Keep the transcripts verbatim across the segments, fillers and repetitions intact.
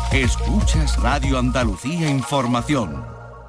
Escuchas Radio Andalucía Información.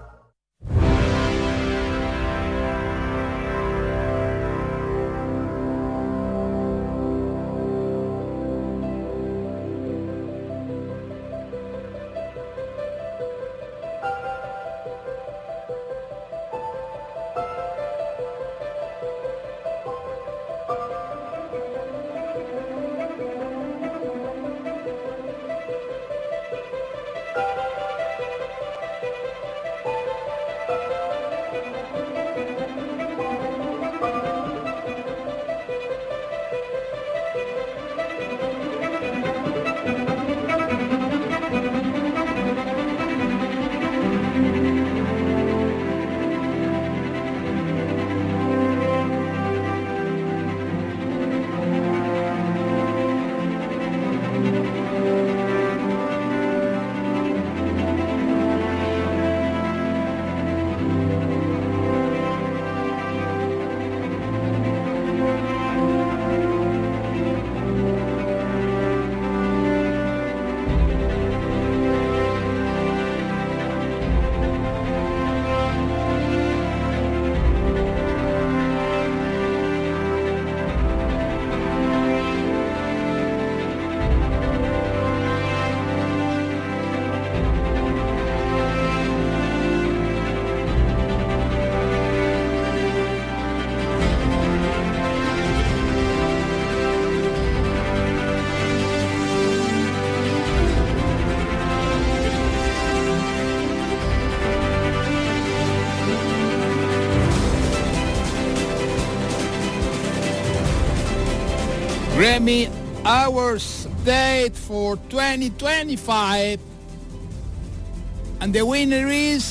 Grammy Awards date for twenty twenty-five, and the winner is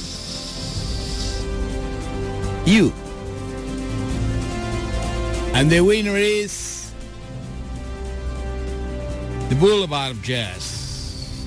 you, and the winner is the Boulevard of Jazz.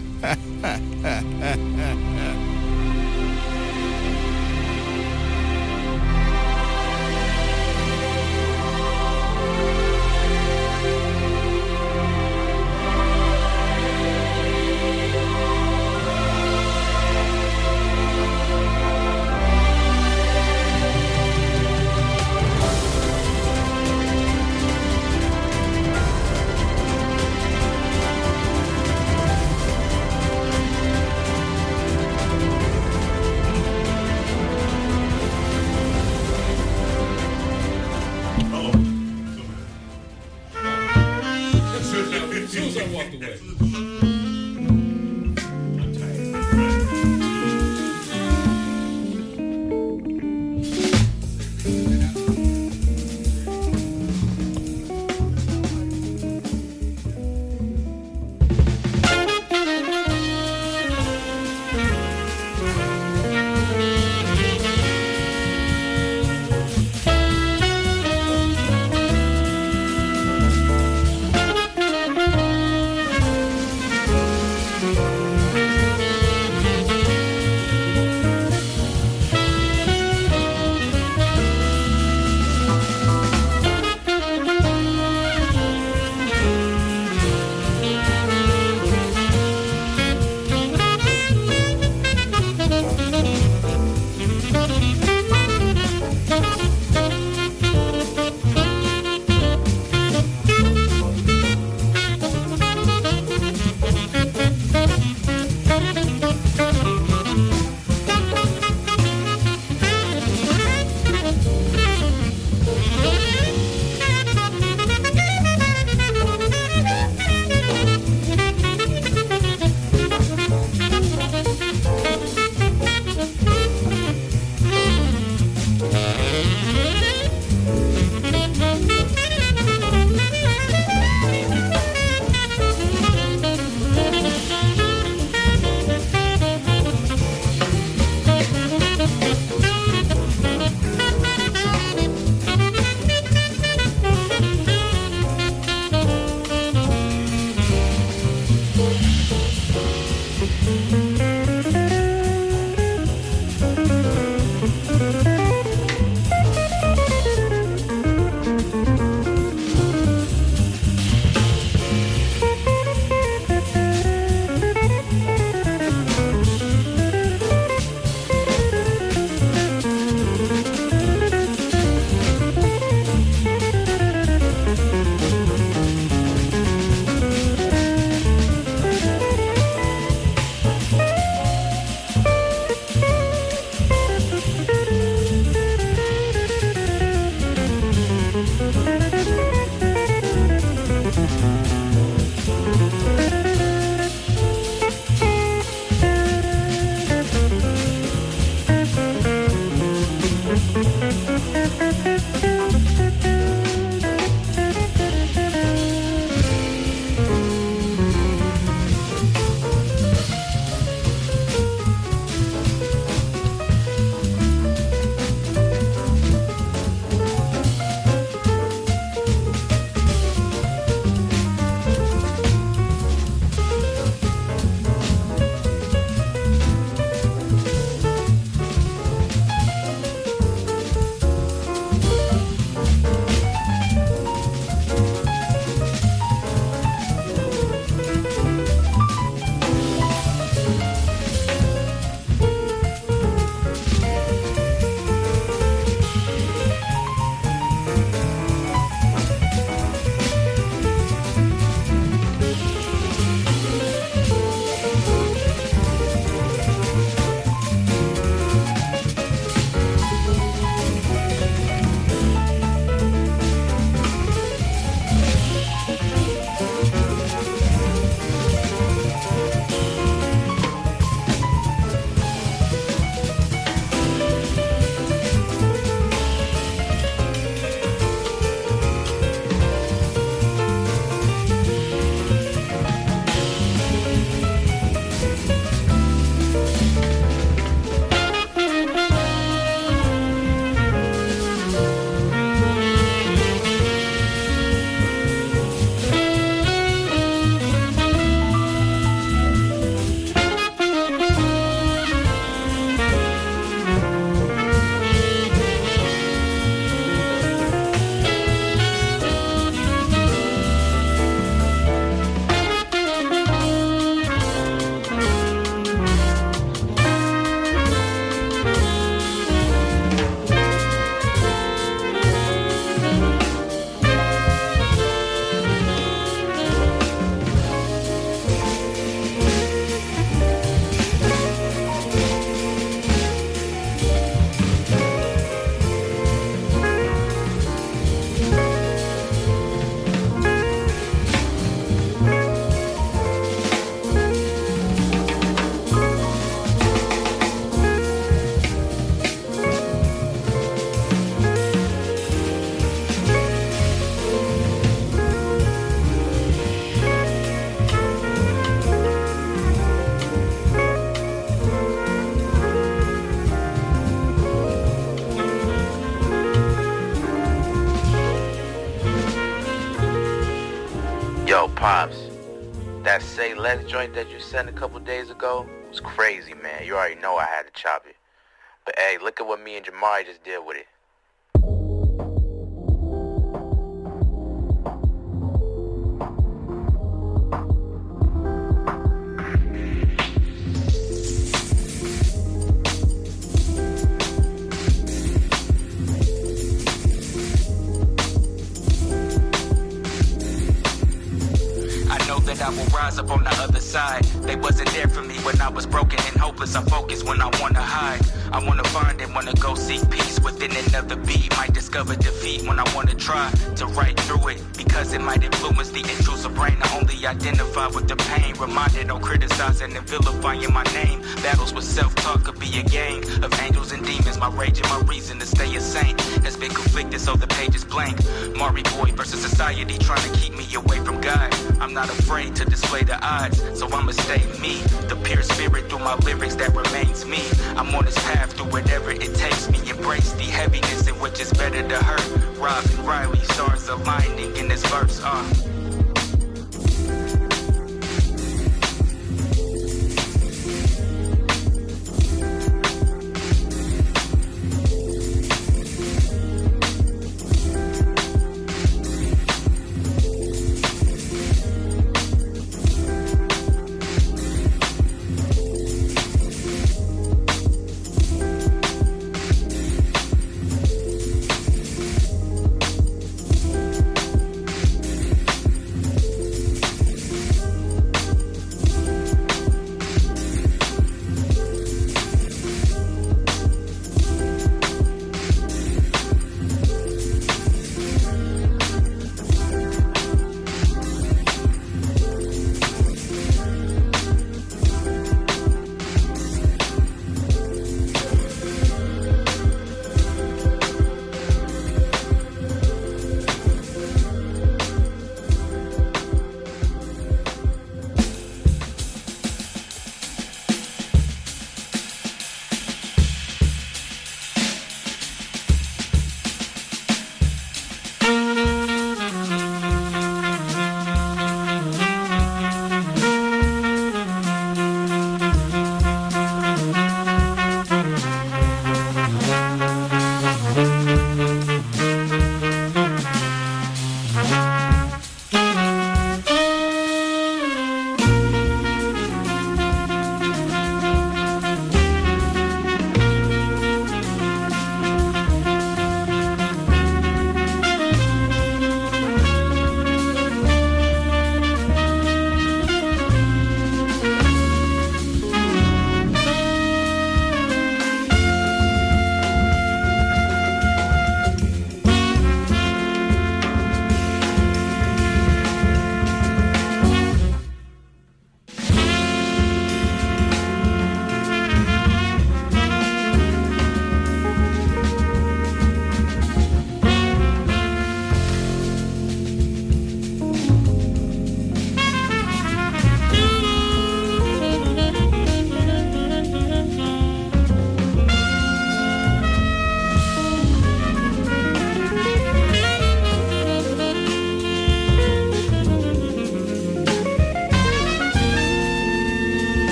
last joint that you sent a couple days ago was crazy, man. You already know I had to chop it. But hey, look at what me and Jamari just did with it. I will rise up on the other side. They wasn't there for me when I was broken and hopeless. I'm focused when I wanna hide. I wanna find and wanna go seek peace within another beat. Might discover defeat when I wanna try to write through it, because it might influence the intrusive brain. I only identify with the pain. Reminded, don't criticize and vilifying my name. Battles with self-talk could be a game of angels and demons. My rage and my reason to stay a saint has been conflicted, so the page is blank. Maury boy versus society trying to keep me away from God. I'm not afraid to display the odds, so I'ma stay me. The pure spirit through my lyrics that remains me. I'm on this path through whatever it takes me. Embrace the heaviness in which it's better to hurt. Robin Riley, stars aligning in this verse. Uh.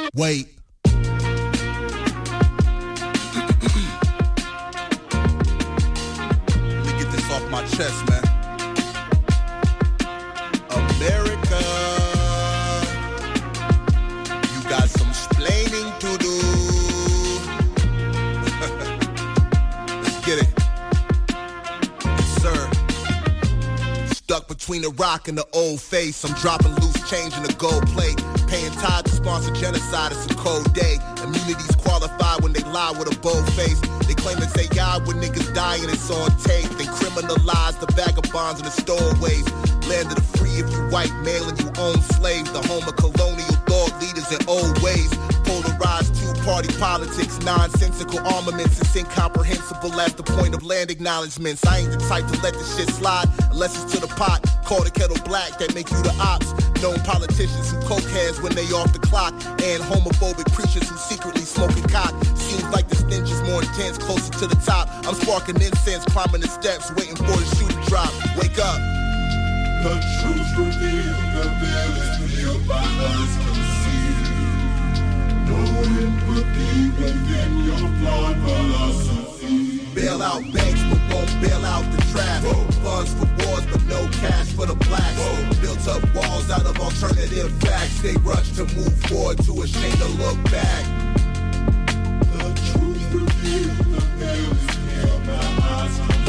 Wait. Off my chest, man. America, you got some splaining to do. Let's get it. Yes, sir. Stuck between the rock and the old face. I'm dropping loose change in the gold plate. Paying tithe to sponsor genocide, it's a cold day. Immunity's qualified when they lie with a bold face. They claim to say God when niggas dying, it's on tape. They criminalize the vagabonds and the stowaways. Land of the free if you white male and you own slaves. The home of colonial thought leaders in old ways. Polarized two-party politics, nonsensical armaments. It's incomprehensible as the point of land acknowledgements. I ain't the type to let the shit slide unless it's to the pot. Call the kettle black, that make you the ops. Known politicians who coke heads when they off the clock. And homophobic preachers who secretly smoking cock. Seems like the stench is more intense, closer to the top. I'm sparking incense, climbing the steps, waiting for the shoe to drop. Wake up. The truth revealed, the veil is peeled by others can see. No empathy within your flawed philosophy. Bail out banks but won't bail out the trap. Funds for wars but no cash for the blacks. Built up walls out of alternative facts. They rush to move forward, too ashamed to look back. The truth revealed, the veil is peeled, my eyes can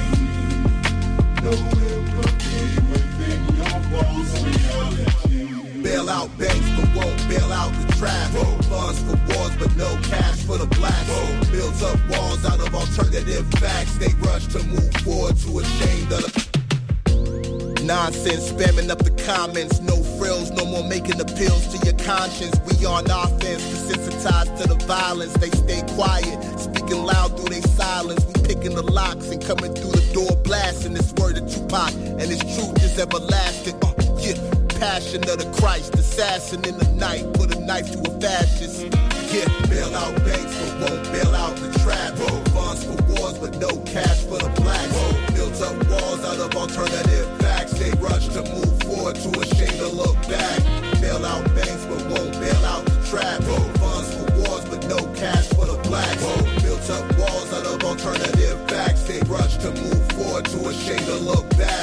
see. No empathy within your false reality. Bail out banks but won't bail out the trap. Funds for wars but no cash for the blacks. Built up walls out of alternative facts. They rush to move forward, too ashamed of the nonsense, spamming up the comments. No frills, no more making appeals to your conscience. We on offense, desensitized to the violence. They stay quiet, speaking loud through their silence. We picking the locks and coming through the door blasting this word of Tupac. And his truth is everlasting. Uh, yeah, passion of the Christ, assassin in the night. Put a knife to a fascist. Yeah, bail out banks but won't bail out the trap. Funds for wars but no cash for the blacks. Built up walls out of alternative facts. They rush to move forward, too ashamed to look back. Bail out banks but won't bail out the trap. Funds for wars but no cash for the blacks. Built up walls out of alternative facts. They rush to move forward, too ashamed to look back.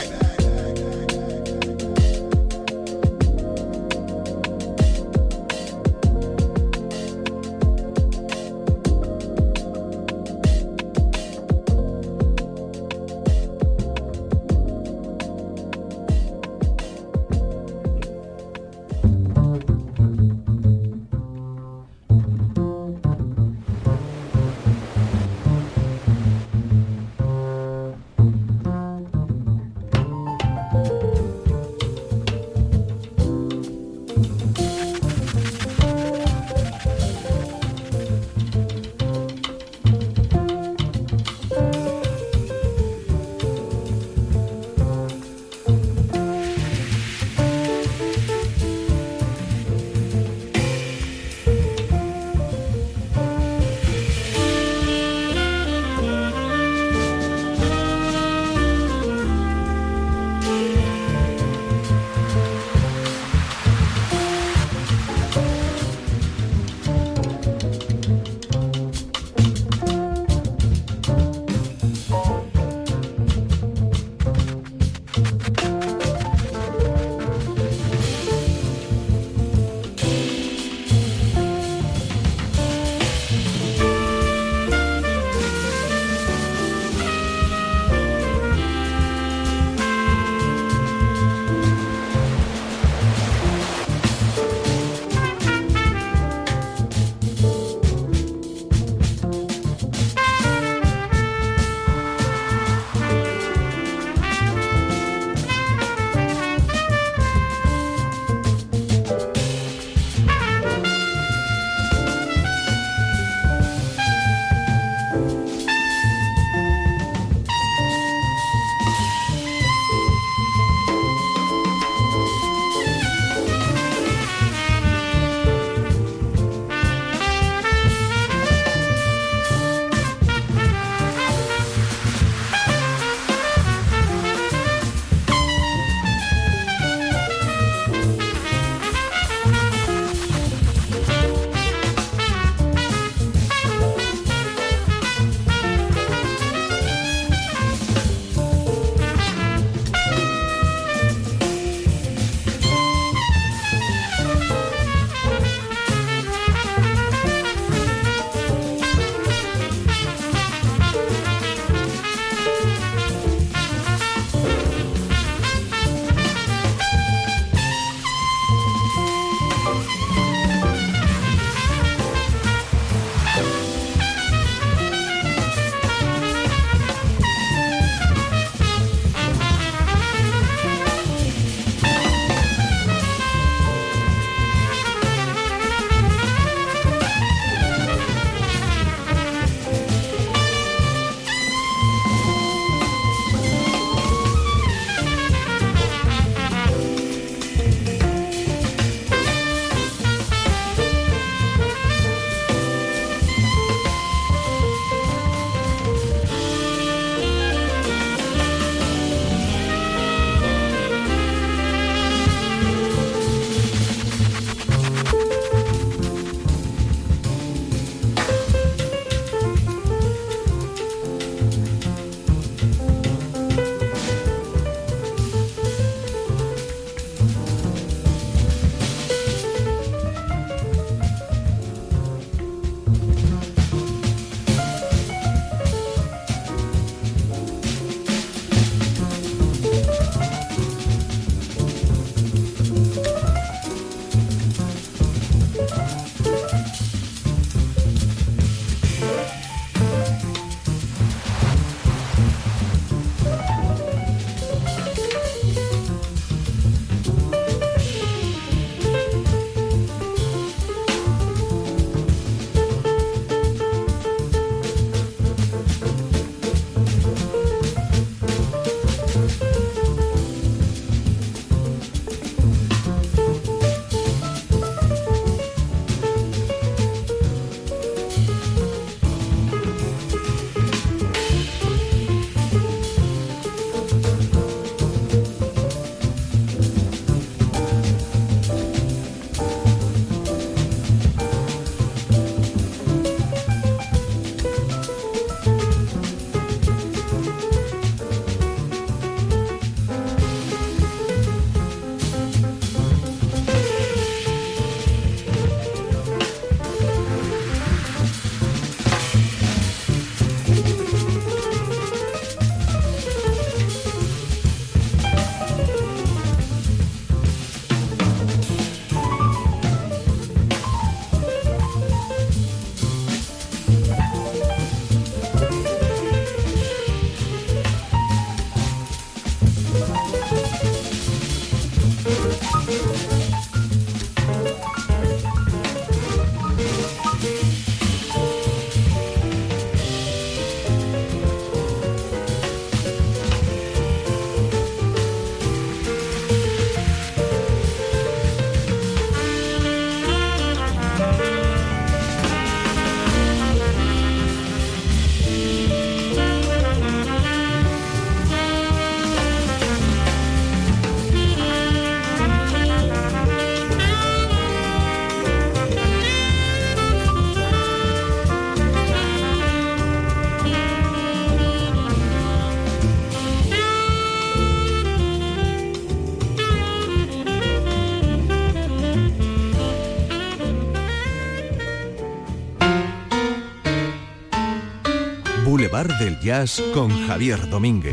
Boulevard del Jazz con Javier Domínguez.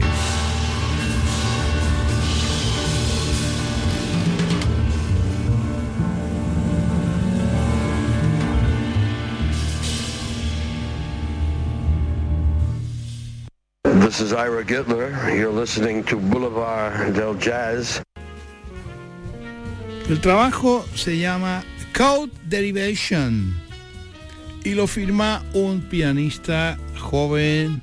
This is Ira Gittler. You're listening to Boulevard del Jazz. El trabajo se llama Chord Derivation y lo firma un pianista joven,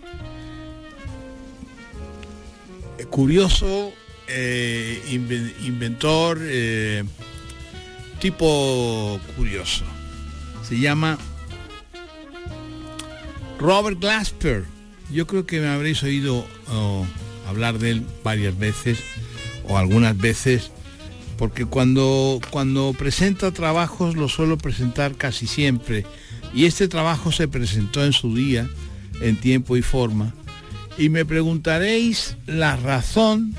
curioso, eh, inventor, eh, tipo curioso. Se llama Robert Glasper. Yo creo que me habréis oído oh, hablar de él varias veces o algunas veces, porque cuando, cuando presenta trabajos lo suelo presentar casi siempre, y este trabajo se presentó en su día, en tiempo y forma, y me preguntaréis la razón,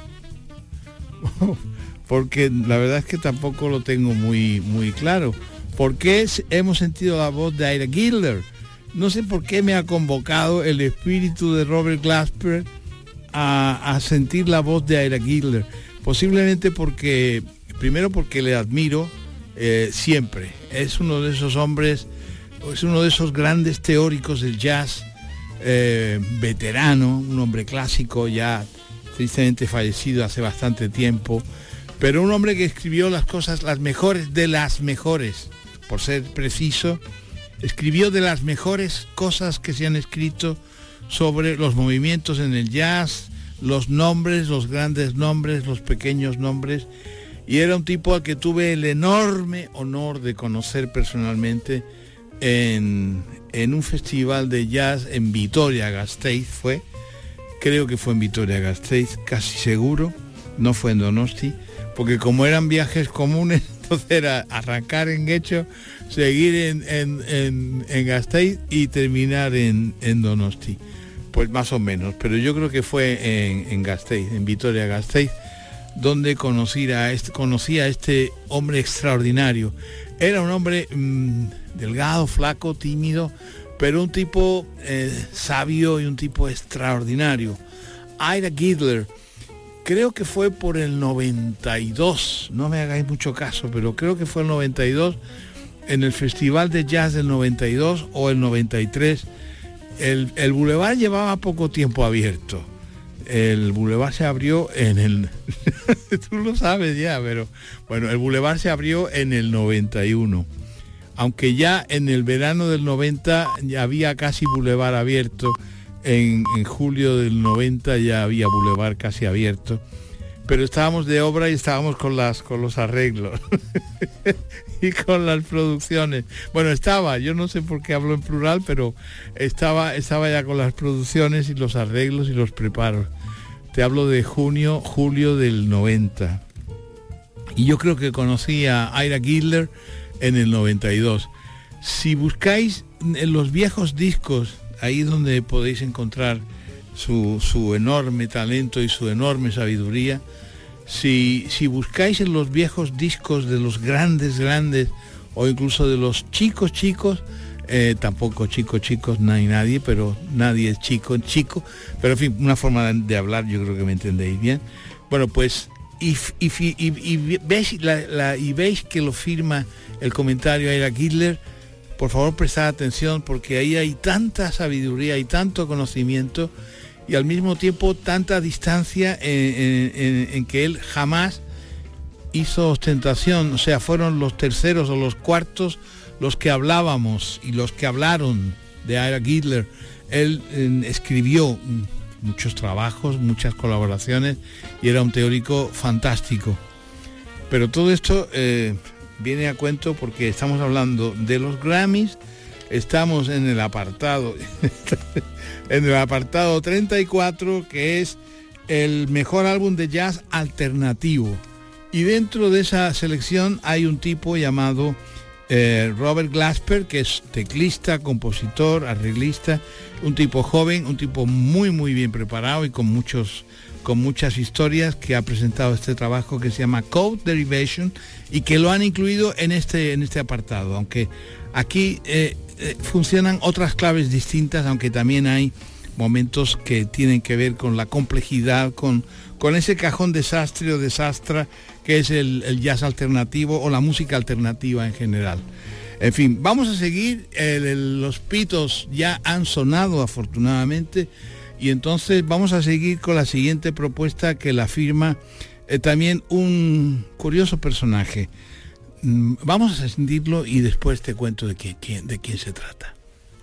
porque la verdad es que tampoco lo tengo muy, muy claro. ¿Por qué hemos sentido la voz de Ira Gittler? No sé por qué me ha convocado el espíritu de Robert Glasper a, a sentir la voz de Ira Gittler. Posiblemente porque, primero porque le admiro eh, siempre. Es uno de esos hombres, es uno de esos grandes teóricos del jazz, eh, veterano, un hombre clásico ya tristemente fallecido hace bastante tiempo, pero un hombre que escribió las cosas, las mejores de las mejores, por ser preciso. Escribió de las mejores cosas que se han escrito sobre los movimientos en el jazz, los nombres, los grandes nombres, los pequeños nombres, y era un tipo al que tuve el enorme honor de conocer personalmente en, en un festival de jazz en Vitoria-Gasteiz. Fue, creo que fue en Vitoria-Gasteiz, casi seguro, no fue en Donosti, porque como eran viajes comunes, entonces era arrancar en Guecho, seguir en, en, en, en Gasteiz y terminar en, en Donosti. Pues más o menos, pero yo creo que fue en, en Gasteiz, en Vitoria-Gasteiz, donde conocí a, este, conocí a este hombre extraordinario. Era un hombre mmm, delgado, flaco, tímido, pero un tipo eh, sabio y un tipo extraordinario. Ira Gittler. Creo que fue por el noventa y dos, no me hagáis mucho caso, pero creo que fue el noventa y dos, en el Festival de Jazz del noventa y dos o el noventa y tres. El, el Boulevard llevaba poco tiempo abierto. El Boulevard se abrió en el... Tú lo sabes ya, pero... Bueno, el Boulevard se abrió en el noventa y uno. Aunque ya en el verano del noventa ya había casi Boulevard abierto. En, en julio del noventa ya había Boulevard casi abierto, pero estábamos de obra y estábamos con las con los arreglos y con las producciones. Bueno, estaba, yo no sé por qué hablo en plural, pero estaba estaba ya con las producciones y los arreglos y los preparos. Te hablo de junio, julio del noventa. Y yo creo que conocí a Ira Gittler en el noventa y dos. Si buscáis en los viejos discos, ahí donde podéis encontrar su, su enorme talento y su enorme sabiduría. Si, si buscáis en los viejos discos de los grandes, grandes, o incluso de los chicos, chicos, eh, tampoco chicos, chicos, no hay nadie, pero nadie es chico, chico, pero en fin, una forma de hablar, yo creo que me entendéis bien. Bueno, pues, y, y, y, y, veis, la, la, y veis que lo firma el comentario a Ira Gittler. Por favor, prestad atención, porque ahí hay tanta sabiduría y tanto conocimiento y al mismo tiempo tanta distancia en, en, en, en que él jamás hizo ostentación. O sea, fueron los terceros o los cuartos los que hablábamos y los que hablaron de Ira Gittler. Él eh, escribió muchos trabajos, muchas colaboraciones y era un teórico fantástico. Pero todo esto... Eh, viene a cuento porque estamos hablando de los Grammys, estamos en el apartado, en el apartado treinta y cuatro, que es el mejor álbum de jazz alternativo. Y dentro de esa selección hay un tipo llamado eh, Robert Glasper, que es teclista, compositor, arreglista, un tipo joven, un tipo muy muy bien preparado y con muchos con muchas historias, que ha presentado este trabajo que se llama Code Derivation y que lo han incluido en este, en este apartado, aunque aquí eh, eh, funcionan otras claves distintas, aunque también hay momentos que tienen que ver con la complejidad, con, con ese cajón desastre o desastra que es el, el jazz alternativo o la música alternativa en general. En fin, vamos a seguir, el, el, los pitos ya han sonado afortunadamente, y entonces vamos a seguir con la siguiente propuesta que la firma eh, también un curioso personaje. Mm, vamos a sentirlo y después te cuento de quién, quién, de quién se trata.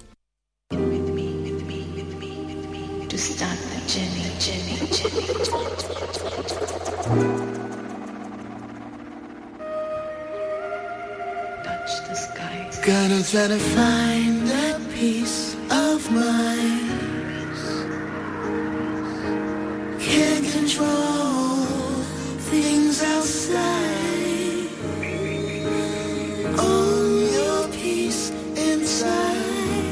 Gonna try to find that peace of mind. Can't control things outside. Own your peace inside.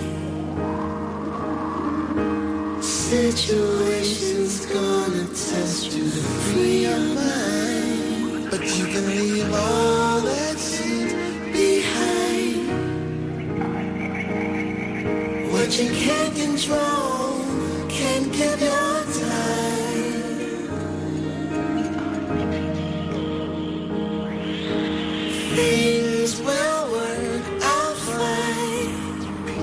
Situations gonna test you to free your mind, but you can leave all that shit behind. What you can't control can't give your time. Things will work out fine.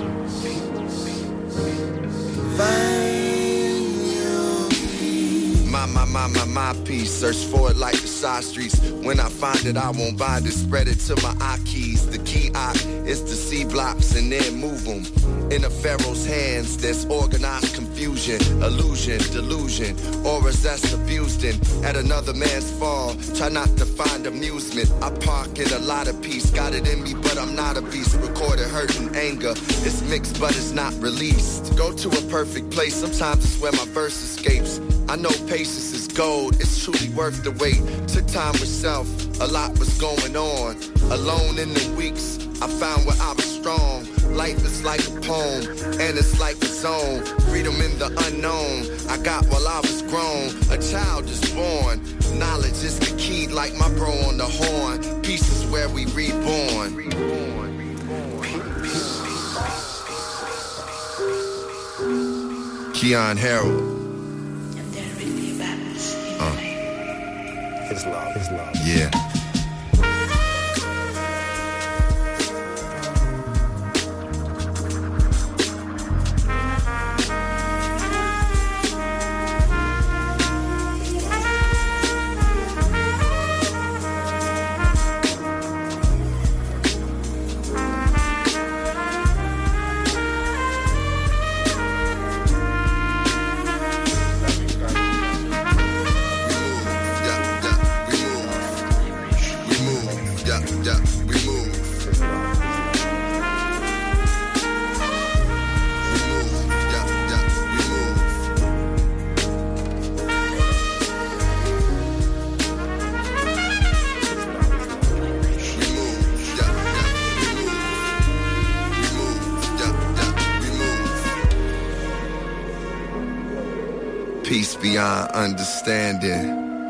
Find your peace. My, my, my, my, my peace. Search for it like the side streets. When I find it, I won't bind it. Spread it to my eye keys. The key I is to see blocks and then move them. In a pharaoh's hands, there's organized confusion, illusion, delusion, auras that's abused in. At another man's fall, try not to find amusement. I park in a lot of peace, got it in me, but I'm not a beast. Recorded hurt and anger, it's mixed, but it's not released. Go to a perfect place, sometimes it's where my verse escapes. I know patience is gold, it's truly worth the wait. Took time with self, a lot was going on. Alone in the weeks, I found where I was strong. Life is like a poem, and it's like a zone. Freedom in the unknown, I got while I was grown. A child is born, knowledge is the key, like my bro on the horn. Peace is where we reborn. Keon Harold. Uh. His love, his love. Yeah. Peace beyond understanding.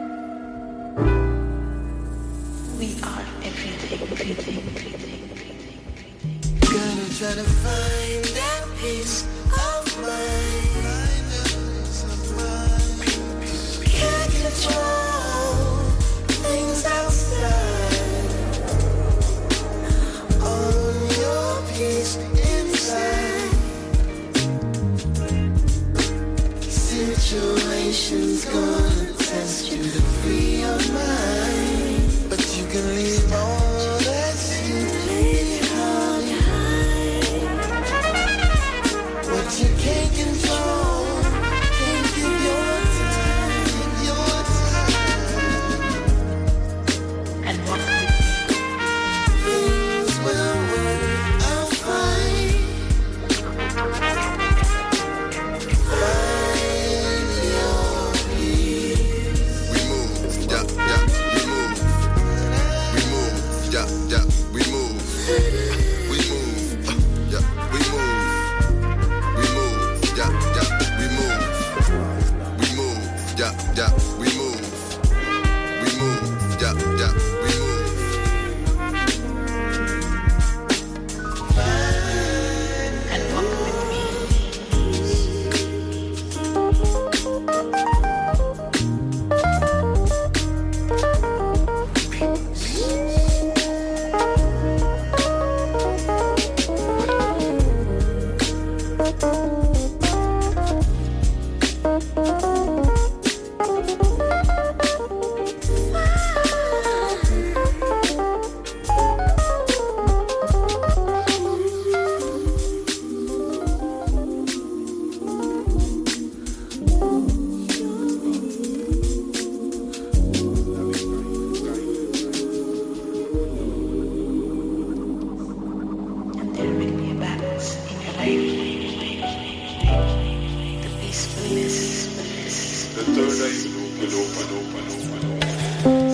We are everything, everything, everything, everything. Gonna try to find that peace of mind. Can't control things outside. Own your peace inside. Situation's gonna test you to free your mind, but you can leave all that shit behind. What you can't control, can't give your time, give your time. And what things will work out fine. Find your peace. there will be a balance in your life. The peacefulness, peacefulness. The third eye will open, open, open, open.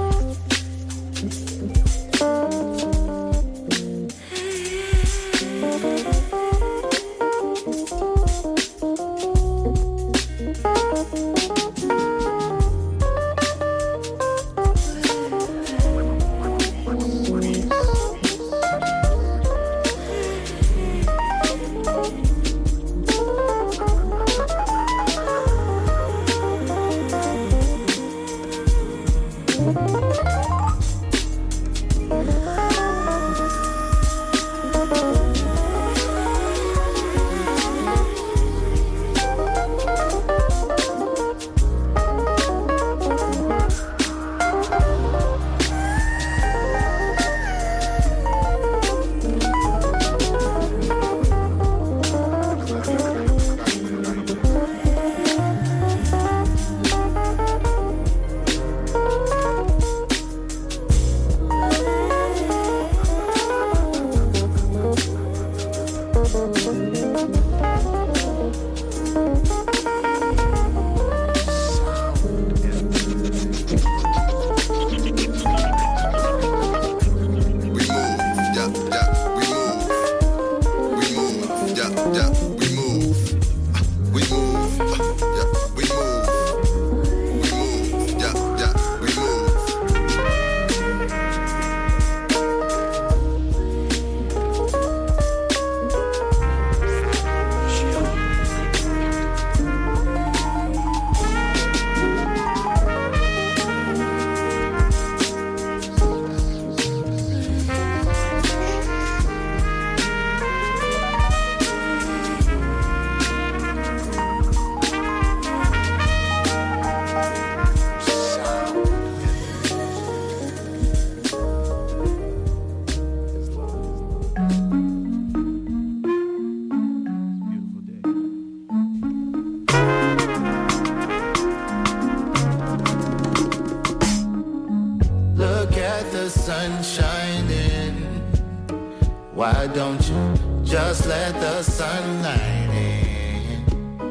Why don't you just let the sunlight in?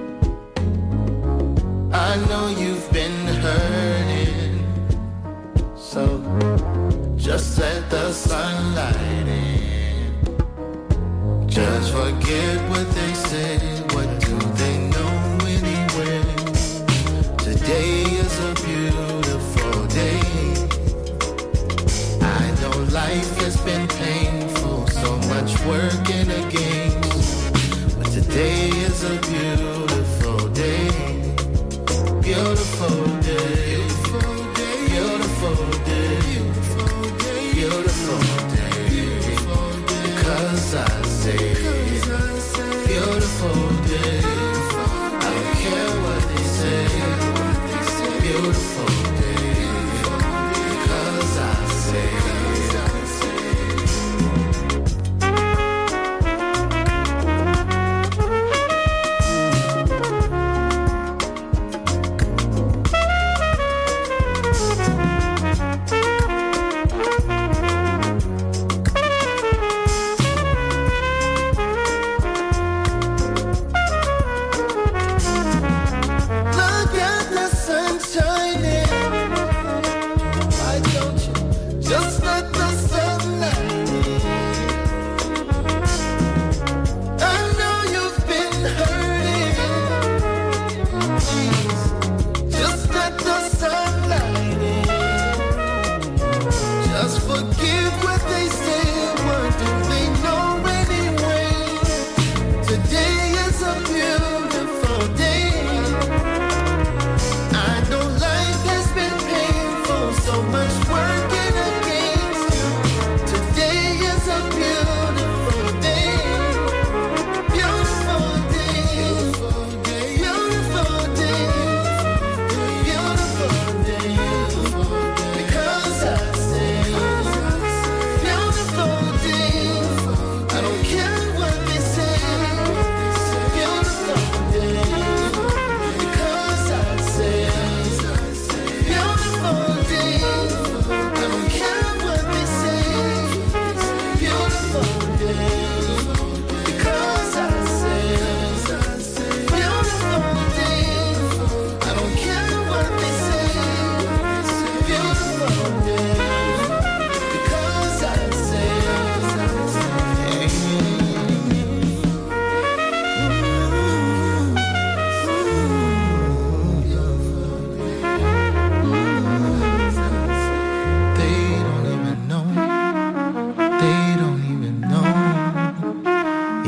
I know you've been hurting, so just let the sunlight in. Just forget what they said, what do they know anyway? Today is a beautiful day. I know life has been painful, so much work in a game, but today is a beautiful day. Beautiful day, beautiful day, beautiful day, because I say beautiful day. I don't care what they say, beautiful day, because I say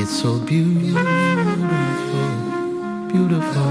It's so beautiful, beautiful.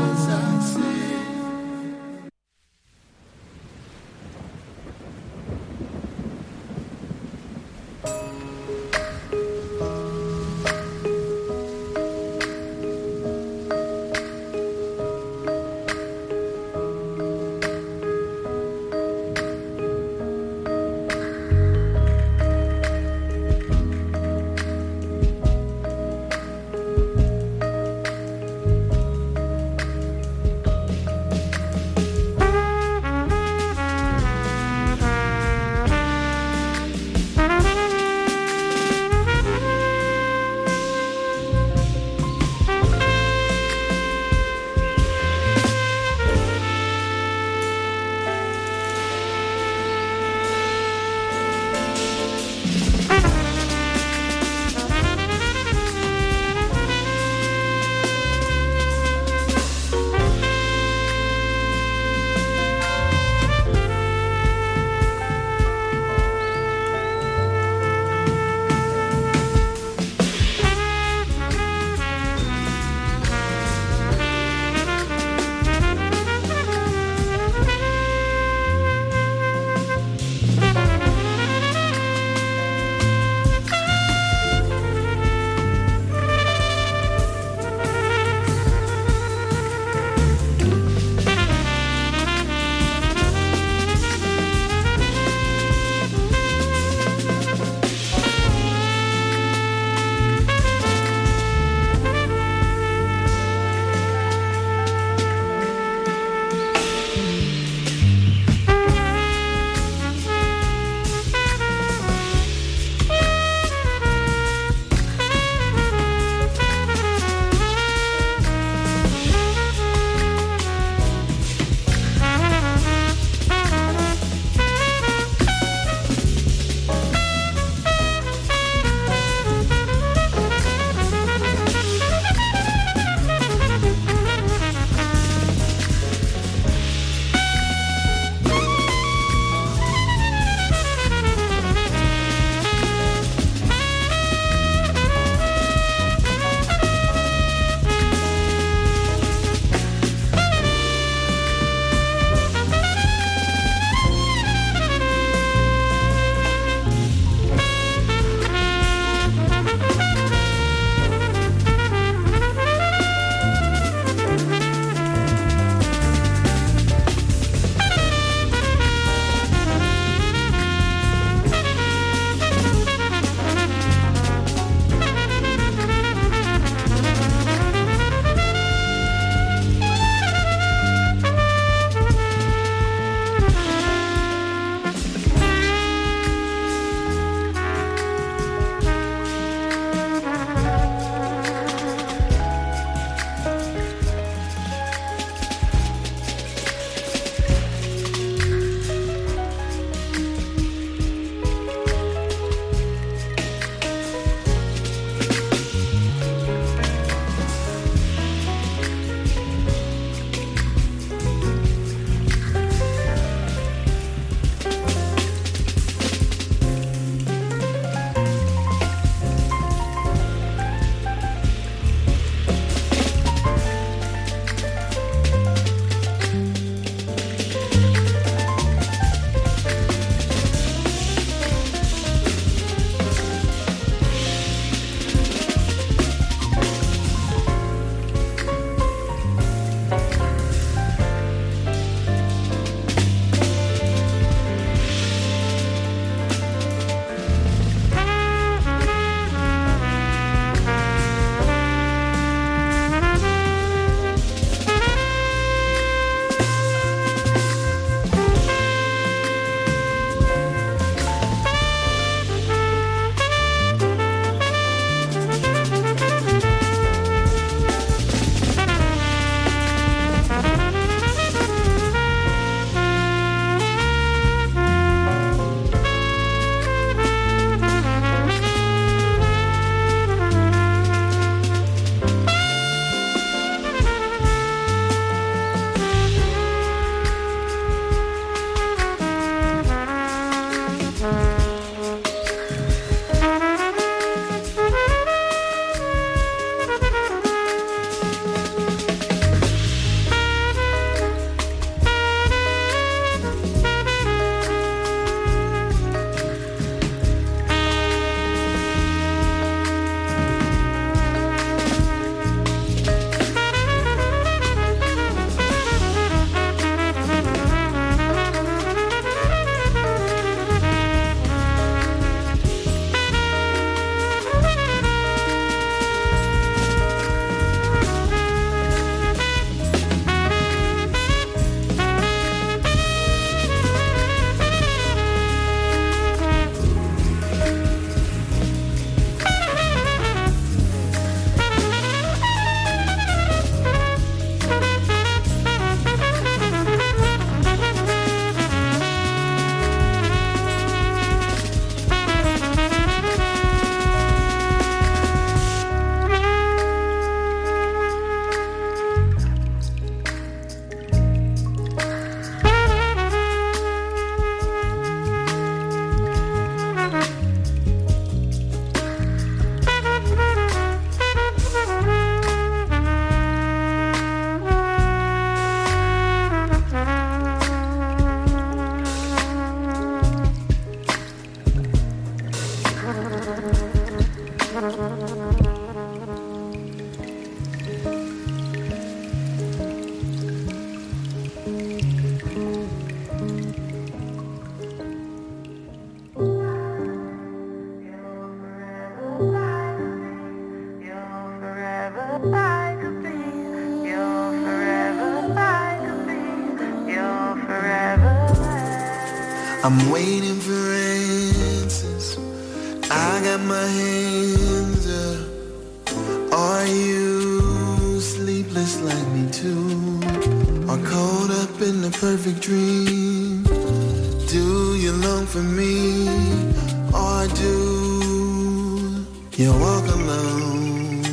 I'm waiting for answers. I got my hands up. Are you sleepless like me too? Or caught up in the perfect dream? Do you long for me? Or do you walk alone?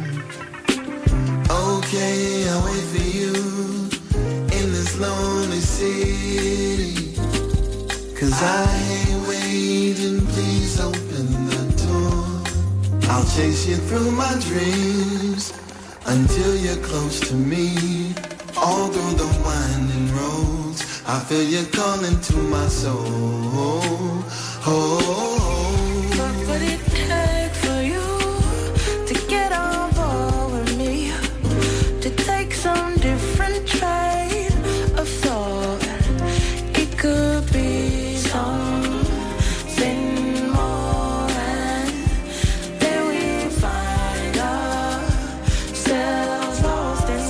Okay, I'll wait for you in this lonely city. Cause I ain't waiting, please open the door. I'll chase you through my dreams until you're close to me. All through the winding roads, I feel you calling to my soul. Oh, what would it take for you to get on board with me? To take some different train of thought? It could be something more, and then we find ourselves lost in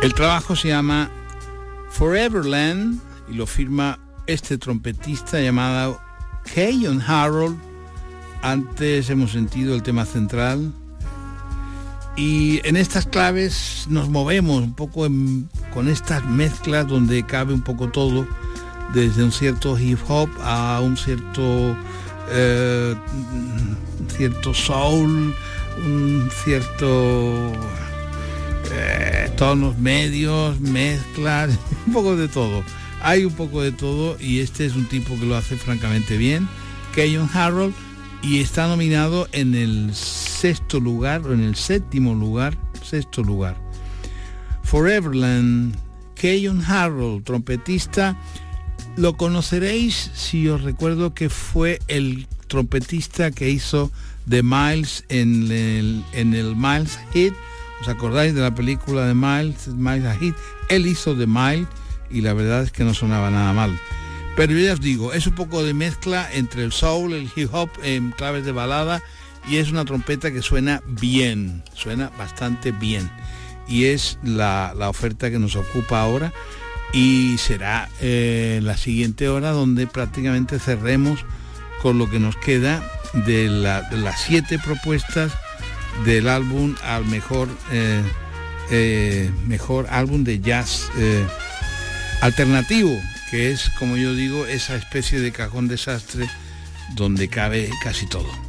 El trabajo se llama Foreverland y lo firma este trompetista llamado Keyon Harrold. Antes hemos sentido el tema central y en estas claves nos movemos un poco en, con estas mezclas donde cabe un poco todo, desde un cierto hip hop a un cierto eh, cierto soul, un cierto eh, tonos medios, mezclas, un poco de todo. Hay un poco de todo y este es un tipo que lo hace francamente bien, Keyon Harrold, y está nominado en el sexto lugar, o en el séptimo lugar, sexto lugar. Foreverland, Keyon Harrold, trompetista. Lo conoceréis si os recuerdo que fue el trompetista que hizo The Miles en el, en el Miles Hit. ¿Os acordáis de la película de Miles, Miles Hit? Él hizo The Miles y la verdad es que no sonaba nada mal. Pero yo ya os digo, es un poco de mezcla entre el soul, el hip hop en claves de balada, y es una trompeta que suena bien, suena bastante bien. Y es la, la oferta que nos ocupa ahora, y será eh, la siguiente hora donde prácticamente cerremos con lo que nos queda de, la, de las siete propuestas del álbum al mejor, eh, eh, mejor álbum de jazz eh, alternativo, que es, como yo digo, esa especie de cajón desastre donde cabe casi todo.